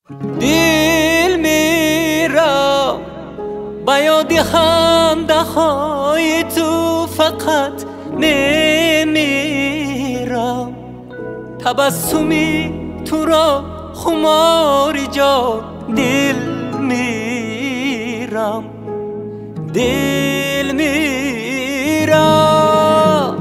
دل میرم با یاد خنده های تو، فقط نمیرم تبسمی تو را خماری جان. دل میرم دل میرم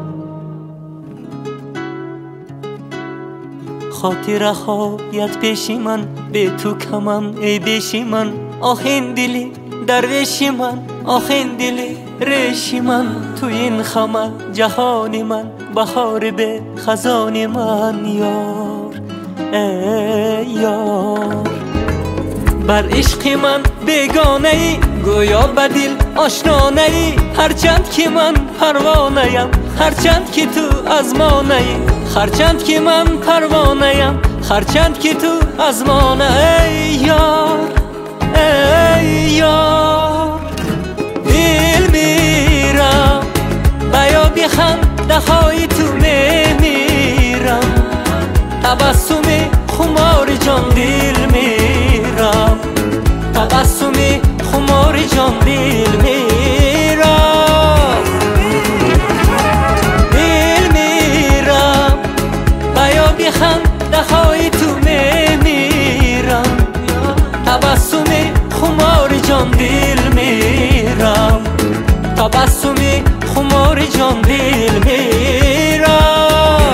خاطره هایت پیشی من، به تو کمم ای بیشی من. آخین دلی درویشی من، آخین دلی ریشی من. تو این خمه جهانی من، بهار به خزانی من. یار ای یار بر عشق من بیگانه ای، گویا به دل آشنانه ای. هرچند که من پروانه ام، هرچند که تو ازمانه ای. هرچند که من پروانه ام، هرچند که تو ازمانه ای. یار ای یار دل میرم به یاد خنده های تو میمیرم. تبسم خمار جان دل میرم، تبسم خمار جان دل میرم. دل میرم به یاد خنده های تو میمیرم. تبسم خمار جان دل میرم، تبسم خمار جان دل میرم.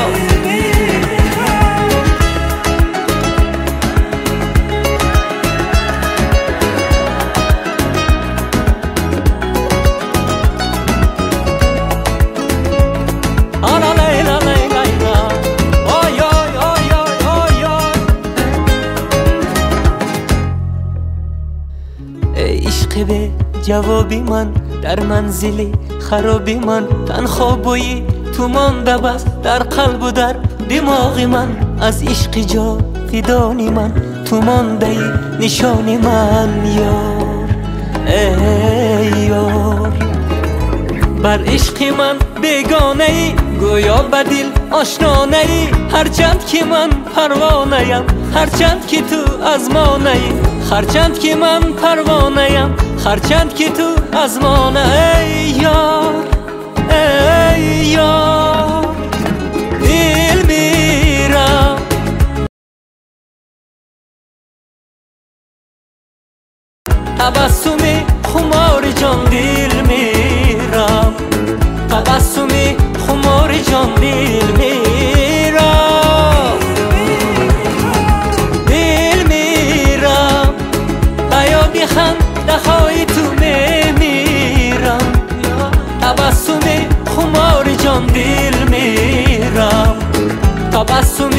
عشق به جوابی من، در منزل خرابی من. تنها بویی تو مانده بس در قلب و در دماغ من. از عشق جاودانی من تو مانده نشانی من. یار ای یار بر عشق من بیگانه ای، گویا به دل آشنانه ای. هرچند که من پروانه ام، هرچند که تو ازمانه ای. هرچند که من پروانه ام، هرچند که تو ازمانه ای. یار ای یار دل میرم تبسم خمار جان دل میرم، تبسم خمار جان دل میرم. دل میرم به یاد خنده های تو میمیرم. تبسم خمار جان دل میرم، تبسم